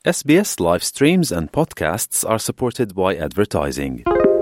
SBS live streams and podcasts are supported by advertising.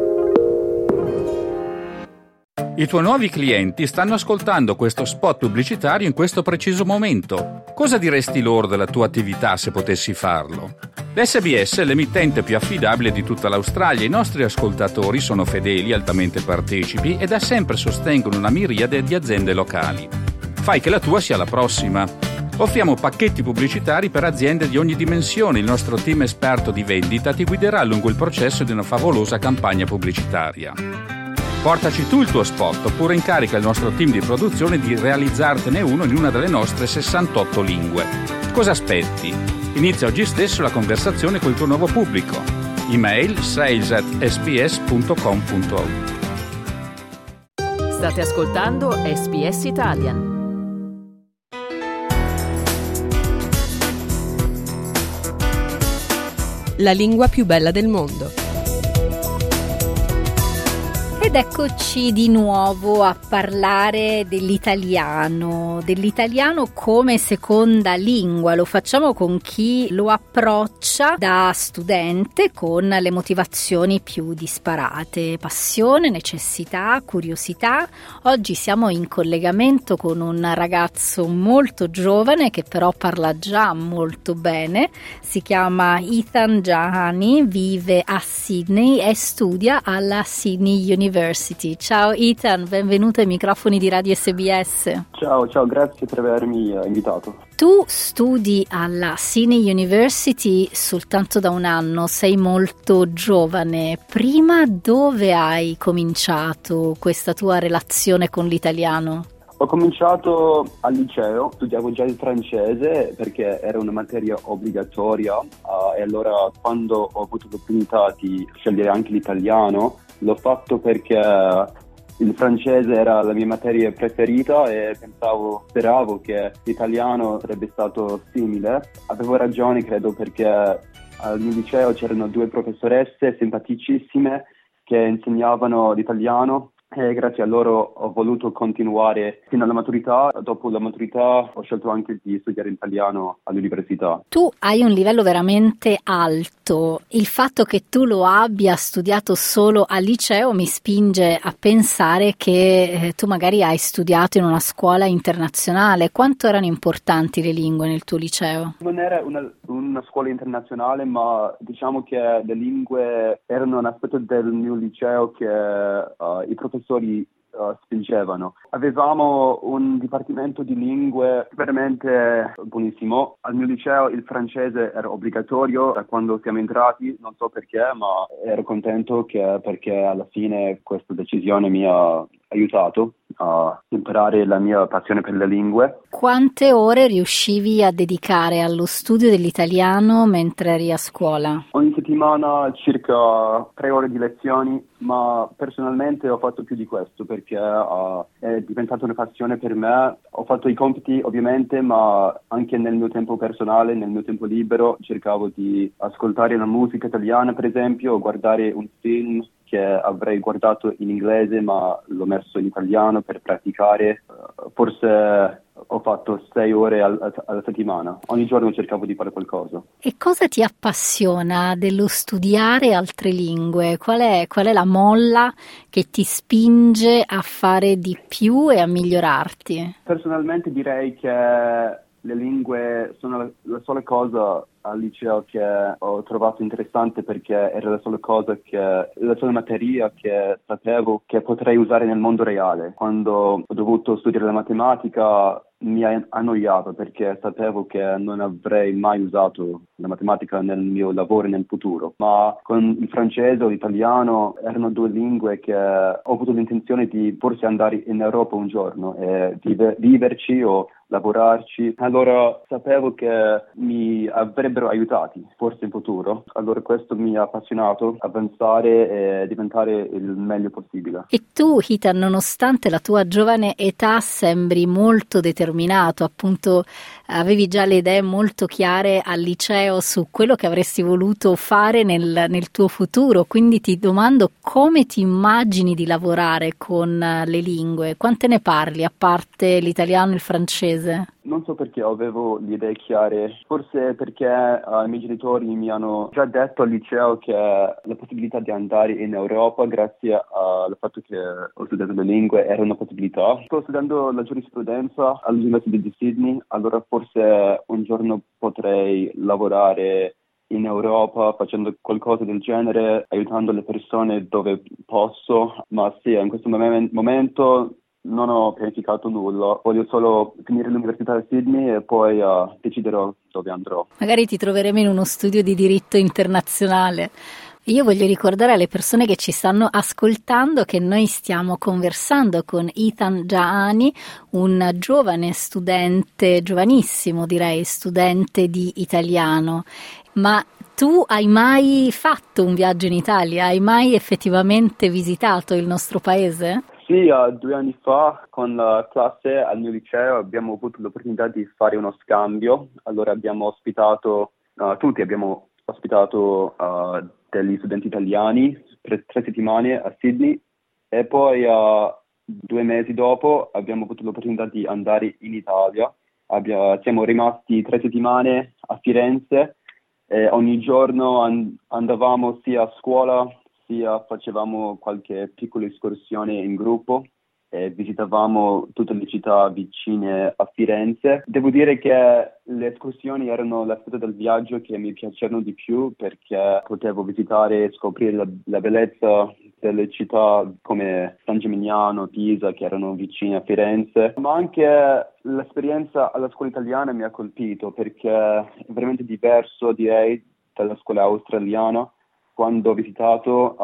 I tuoi nuovi clienti stanno ascoltando questo spot pubblicitario in questo preciso momento. Cosa diresti loro della tua attività se potessi farlo? L'SBS è l'emittente più affidabile di tutta l'Australia. I nostri ascoltatori sono fedeli, altamente partecipi e da sempre sostengono una miriade di aziende locali. Fai che la tua sia la prossima. Offriamo pacchetti pubblicitari per aziende di ogni dimensione. Il nostro team esperto di vendita ti guiderà lungo il processo di una favolosa campagna pubblicitaria. Portaci tu il tuo spot oppure incarica il nostro team di produzione di realizzartene uno in una delle nostre 68 lingue. Cosa aspetti? Inizia oggi stesso la conversazione col tuo nuovo pubblico. Email sales@sbs.com.au. State ascoltando SBS Italian. La lingua più bella del mondo. Ed eccoci di nuovo a parlare dell'italiano come seconda lingua. Lo facciamo con chi lo approccia da studente con le motivazioni più disparate: passione, necessità, curiosità. Oggi siamo in collegamento con un ragazzo molto giovane che però parla già molto bene. Si chiama Ethan Jahani, vive a Sydney e studia alla Sydney University. Ciao Ethan, benvenuto ai microfoni di Radio SBS. Ciao, grazie per avermi invitato. Tu studi alla Sydney University soltanto da un anno, sei molto giovane. Prima dove hai cominciato questa tua relazione con l'italiano? Ho cominciato al liceo, studiavo già il francese perché era una materia obbligatoria e allora quando ho avuto l'opportunità di scegliere anche l'italiano l'ho fatto perché il francese era la mia materia preferita e speravo che l'italiano sarebbe stato simile. Avevo ragione, credo, perché al mio liceo c'erano 2 professoresse simpaticissime che insegnavano l'italiano e grazie a loro ho voluto continuare fino alla maturità. Dopo la maturità ho scelto anche di studiare italiano all'università. Tu hai un livello veramente alto. Il fatto che tu lo abbia studiato solo al liceo mi spinge a pensare che tu magari hai studiato in una scuola internazionale. Quanto erano importanti le lingue nel tuo liceo? Non era una scuola internazionale, ma diciamo che le lingue erano un aspetto del mio liceo che i professori spingevano. Avevamo un dipartimento di lingue veramente buonissimo. Al mio liceo il francese era obbligatorio da quando siamo entrati, non so perché, ma ero contento perché alla fine questa decisione mi ha aiutato a imparare la mia passione per le lingue. Quante ore riuscivi a dedicare allo studio dell'italiano mentre eri a scuola? Ogni settimana circa 3 ore di lezioni, ma personalmente ho fatto più di questo perché è diventata una passione per me. Ho fatto i compiti ovviamente, ma anche nel mio tempo personale, nel mio tempo libero, cercavo di ascoltare la musica italiana, per esempio, o guardare un film che avrei guardato in inglese ma l'ho messo in italiano per praticare. Forse ho fatto 6 ore alla settimana. Ogni giorno cercavo di fare qualcosa. E cosa ti appassiona dello studiare altre lingue? Qual è la molla che ti spinge a fare di più e a migliorarti? Personalmente direi che le lingue sono la sola cosa al liceo che ho trovato interessante perché era la sola materia che sapevo che potrei usare nel mondo reale. Quando ho dovuto studiare la matematica mi ha annoiato perché sapevo che non avrei mai usato la matematica nel mio lavoro nel futuro. Ma con il francese o l'italiano erano 2 lingue che ho avuto l'intenzione di forse andare in Europa un giorno e viverci o lavorarci. Allora sapevo che mi avrebbero aiutati forse in futuro. Allora questo mi ha appassionato a avanzare e diventare il meglio possibile. E tu, Ethan, nonostante la tua giovane età, sembri molto determinato. Appunto, avevi già le idee molto chiare al liceo su quello che avresti voluto fare nel tuo futuro. Quindi ti domando come ti immagini di lavorare con le lingue. Quante ne parli, a parte l'italiano e il francese? paese? Non so perché avevo le idee chiare, forse perché i miei genitori mi hanno già detto al liceo che la possibilità di andare in Europa grazie al fatto che ho studiato le lingue era una possibilità. Sto studiando la giurisprudenza all'Università di Sydney, allora forse un giorno potrei lavorare in Europa facendo qualcosa del genere, aiutando le persone dove posso, ma sì, in questo momento non ho pianificato nulla, voglio solo finire l'università di Sydney e poi deciderò dove andrò. Magari ti troveremo in uno studio di diritto internazionale. Io voglio ricordare alle persone che ci stanno ascoltando che noi stiamo conversando con Ethan Jaani, un giovane studente, giovanissimo direi, studente di italiano. Ma tu hai mai fatto un viaggio in Italia? Hai mai effettivamente visitato il nostro paese? Sì, 2 anni fa con la classe al mio liceo abbiamo avuto l'opportunità di fare uno scambio. Allora abbiamo ospitato, tutti abbiamo ospitato degli studenti italiani per 3 settimane a Sydney e poi 2 mesi dopo abbiamo avuto l'opportunità di andare in Italia. Siamo rimasti 3 settimane a Firenze e ogni giorno andavamo sia a scuola sia facevamo qualche piccola escursione in gruppo e visitavamo tutte le città vicine a Firenze. Devo dire che le escursioni erano l'aspetto del viaggio che mi piacevano di più perché potevo visitare e scoprire la bellezza delle città come San Gimignano, Pisa, che erano vicine a Firenze, ma anche l'esperienza alla scuola italiana mi ha colpito perché è veramente diverso, direi, dalla scuola australiana. Quando ho visitato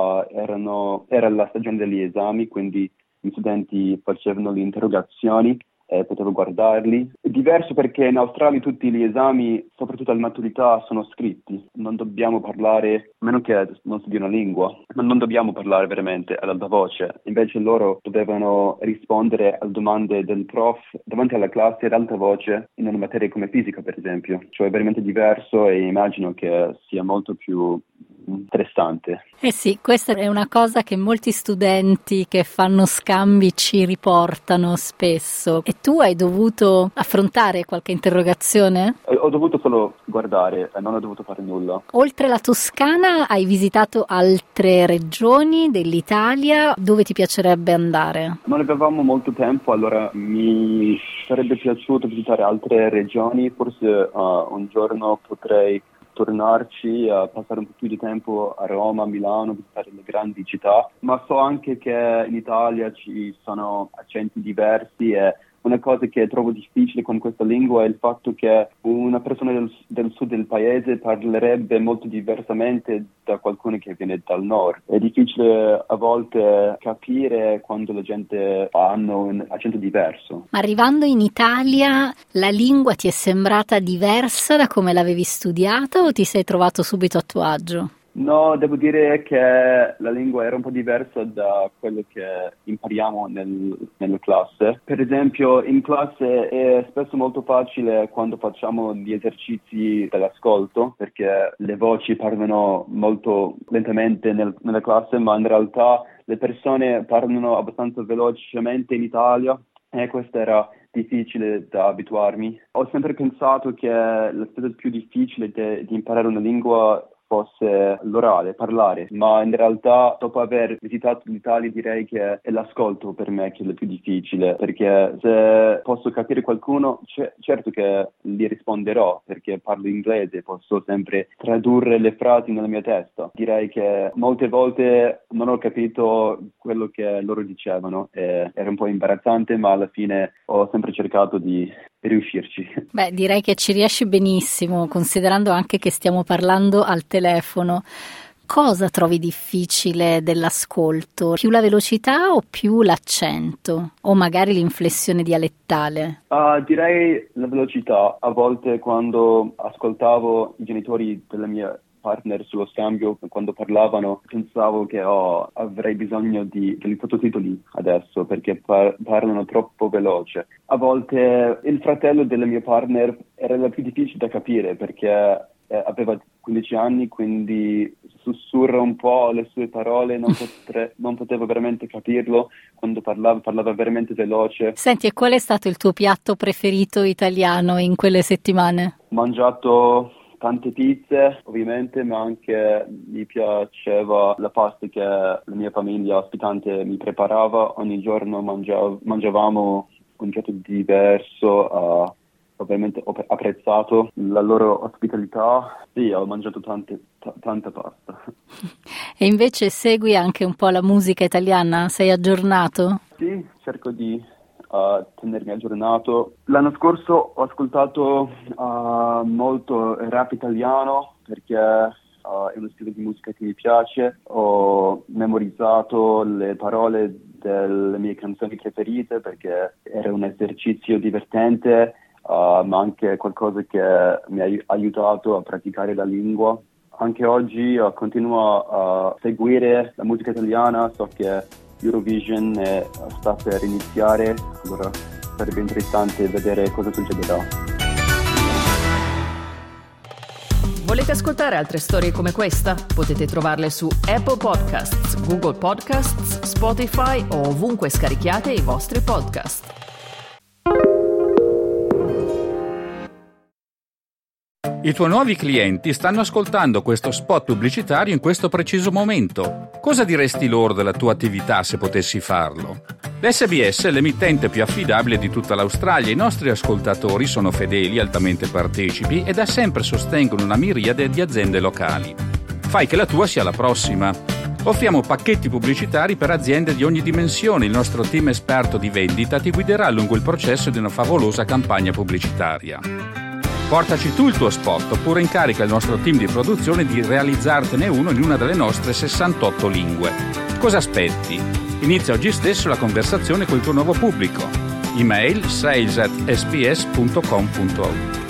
era la stagione degli esami, quindi gli studenti facevano le interrogazioni e potevo guardarli. È diverso perché in Australia tutti gli esami, soprattutto alla maturità, sono scritti. Non dobbiamo parlare, a meno che non studi una lingua, ma non dobbiamo parlare veramente ad alta voce. Invece loro dovevano rispondere alle domande del prof davanti alla classe ad alta voce in una materia come fisica, per esempio. Cioè è veramente diverso e immagino che sia molto più interessante. Eh sì, questa è una cosa che molti studenti che fanno scambi ci riportano spesso. E tu hai dovuto affrontare qualche interrogazione? Ho dovuto solo guardare e non ho dovuto fare nulla. Oltre la Toscana hai visitato altre regioni dell'Italia? Dove ti piacerebbe andare? Non avevamo molto tempo, allora mi sarebbe piaciuto visitare altre regioni. Forse un giorno potrei tornarci, passare un po' più di tempo a Roma, a Milano, visitare le grandi città, ma so anche che in Italia ci sono accenti diversi e una cosa che trovo difficile con questa lingua è il fatto che una persona del sud del paese parlerebbe molto diversamente da qualcuno che viene dal nord. È difficile a volte capire quando la gente ha un accento diverso. Ma arrivando in Italia, la lingua ti è sembrata diversa da come l'avevi studiata o ti sei trovato subito a tuo agio? No, devo dire che la lingua era un po' diversa da quello che impariamo nella classe. Per esempio, in classe è spesso molto facile quando facciamo gli esercizi dell'ascolto, perché le voci parlano molto lentamente nella classe, ma in realtà le persone parlano abbastanza velocemente in Italia e questo era difficile da abituarmi. Ho sempre pensato che l'aspetto più difficile di imparare una lingua fosse l'orale, parlare, ma in realtà dopo aver visitato l'Italia direi che è l'ascolto per me che è il più difficile, perché se posso capire qualcuno, certo che gli risponderò, perché parlo inglese, posso sempre tradurre le frasi nella mia testa. Direi che molte volte non ho capito quello che loro dicevano e era un po' imbarazzante, ma alla fine ho sempre cercato di riuscirci. Beh, direi che ci riesci benissimo, considerando anche che stiamo parlando al telefono. Cosa trovi difficile dell'ascolto? Più la velocità o più l'accento? O magari l'inflessione dialettale? Direi la velocità. A volte quando ascoltavo i genitori della mia partner sullo scambio, quando parlavano, pensavo che avrei bisogno degli sottotitoli adesso perché parlano troppo veloce. A volte il fratello della mia partner era più difficile da capire perché aveva 15 anni, quindi sussurra un po' le sue parole, non potevo veramente capirlo quando parlava veramente veloce. Senti, e qual è stato il tuo piatto preferito italiano in quelle settimane? Ho mangiato tante pizze, ovviamente, ma anche mi piaceva la pasta che la mia famiglia ospitante mi preparava. Ogni giorno mangiavamo un piatto diverso. Ovviamente ho apprezzato la loro ospitalità. Sì, ho mangiato tanta pasta. E invece segui anche un po' la musica italiana? Sei aggiornato? Sì, cerco di tenermi aggiornato. L'anno scorso ho ascoltato molto rap italiano perché è uno stile di musica che mi piace. Ho memorizzato le parole delle mie canzoni preferite perché era un esercizio divertente, ma anche qualcosa che mi ha aiutato a praticare la lingua. Anche oggi continuo a seguire la musica italiana, so che Eurovision sta per iniziare, allora sarebbe interessante vedere cosa succederà. Volete ascoltare altre storie come questa? Potete trovarle su Apple Podcasts, Google Podcasts, Spotify o ovunque scarichiate i vostri podcast. I tuoi nuovi clienti stanno ascoltando questo spot pubblicitario in questo preciso momento. Cosa diresti loro della tua attività se potessi farlo? L'SBS è l'emittente più affidabile di tutta l'Australia. I nostri ascoltatori sono fedeli, altamente partecipi e da sempre sostengono una miriade di aziende locali. Fai che la tua sia la prossima. Offriamo pacchetti pubblicitari per aziende di ogni dimensione. Il nostro team esperto di vendita ti guiderà lungo il processo di una favolosa campagna pubblicitaria. Portaci tu il tuo spot oppure incarica il nostro team di produzione di realizzartene uno in una delle nostre 68 lingue. Cosa aspetti? Inizia oggi stesso la conversazione col tuo nuovo pubblico. Email sales@sbs.com.au